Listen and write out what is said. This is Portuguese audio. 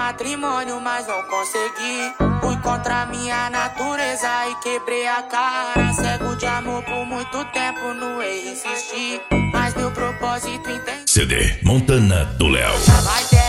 matrimônio, mas não consegui. Fui contra minha natureza e quebrei a cara. Cego de amor por muito tempo, no erro insisti, mas meu propósito entendi. CD Montana do Léo. Vai ter